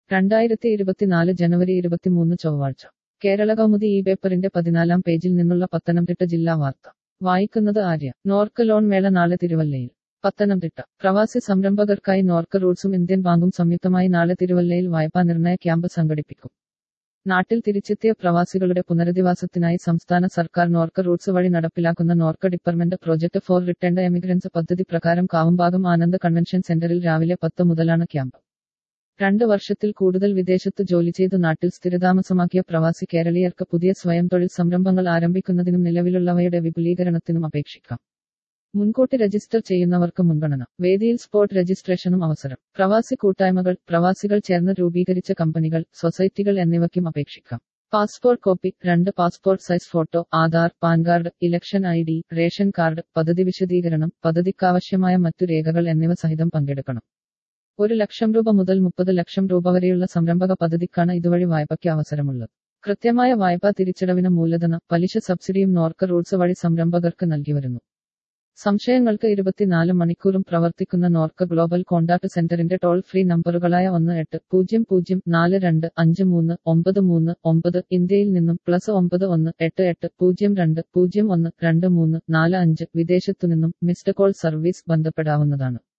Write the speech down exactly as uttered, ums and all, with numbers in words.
രണ്ടായിരത്തി ഇരുപത്തിനാല് ജനുവരി ഇരുപത്തിമൂന്ന് ചൊവ്വാഴ്ച കേരള കൗമുദി ഈ പേപ്പറിന്റെ പതിനാലാം പേജിൽ നിന്നുള്ള പത്തനംതിട്ട ജില്ലാ വാർത്ത വായിക്കുന്നത് ആര്യ. നോർക്ക് ലോൺ മേള നാളെ തിരുവല്ലയിൽ. പത്തനംതിട്ട പ്രവാസി സംരംഭകർക്കായി നോർക്ക് റൂട്ട്സും ഇന്ത്യൻ ബാങ്കും സംയുക്തമായി നാളെ തിരുവല്ലയിൽ വായ്പാ നിർണയ ക്യാമ്പ് സംഘടിപ്പിക്കും. നാട്ടിൽ തിരിച്ചെത്തിയ പ്രവാസികളുടെ പുനരധിവാസത്തിനായി സംസ്ഥാന സർക്കാർ നോർക്ക് റൂട്ട്സ് വഴി നടപ്പിലാക്കുന്ന Norka department project for returned emigrants പദ്ധതി പ്രകാരം കാവുംഭാഗം ആനന്ദ് കൺവെൻഷൻ സെന്ററിൽ രാവിലെ പത്ത് മുതലാണ് ക്യാമ്പ്. രണ്ട് വർഷത്തിൽ കൂടുതൽ വിദേശത്ത് ജോലി ചെയ്തു നാട്ടിൽ സ്ഥിരതാമസമാക്കിയ പ്രവാസി കേരളീയർക്ക് പുതിയ സ്വയം തൊഴിൽ സംരംഭങ്ങൾ ആരംഭിക്കുന്നതിനും നിലവിലുള്ളവയുടെ വിപുലീകരണത്തിനും അപേക്ഷിക്കാം. മുൻകൂട്ടി രജിസ്റ്റർ ചെയ്യുന്നവർക്ക് മുൻഗണന. വേദിയിൽ സ്പോട്ട് രജിസ്ട്രേഷനും അവസരം. പ്രവാസി കൂട്ടായ്മകൾ, പ്രവാസികൾ ചേർന്ന് രൂപീകരിച്ച കമ്പനികൾ, സൊസൈറ്റികൾ എന്നിവയ്ക്കും അപേക്ഷിക്കാം. പാസ്പോർട്ട് കോപ്പി, രണ്ട് passport size photo, Aadhaar, PAN card, election I D, ration card, പദ്ധതി വിശദീകരണം, പദ്ധതിക്കാവശ്യമായ മറ്റു രേഖകൾ എന്നിവ സഹിതം പങ്കെടുക്കണം. ഒരു ലക്ഷം രൂപ മുതൽ മുപ്പത് ലക്ഷം രൂപ വരെയുള്ള സംരംഭക പദ്ധതിക്കാണ് ഇതുവഴി വായ്പയ്ക്ക് അവസരമുള്ളത്. കൃത്യമായ വായ്പാ തിരിച്ചടവിന് മൂലധന, പലിശ സബ്സിഡിയും നോർക്ക് റൂട്ട്സ് വഴി സംരംഭകർക്ക് നൽകി വരുന്നു. സംശയങ്ങൾക്ക് ഇരുപത്തിനാല് മണിക്കൂറും പ്രവർത്തിക്കുന്ന നോർക്ക് ഗ്ലോബൽ കോണ്ടാക്ട് സെന്ററിന്റെ ടോൾ ഫ്രീ നമ്പറുകളായ ഒന്ന് എട്ട് പൂജ്യം പൂജ്യം നാല് രണ്ട് അഞ്ച് മൂന്ന് ഒമ്പത് മൂന്ന് ഒമ്പത്, ഇന്ത്യയിൽ നിന്നും പ്ലസ് ഒമ്പത് ഒന്ന് എട്ട് എട്ട് പൂജ്യം രണ്ട് പൂജ്യം ഒന്ന് രണ്ട് മൂന്ന് നാല് അഞ്ച്, വിദേശത്തുനിന്നും മിസ്ഡ് കോൾ സർവീസ് ബന്ധപ്പെടാവുന്നതാണ്.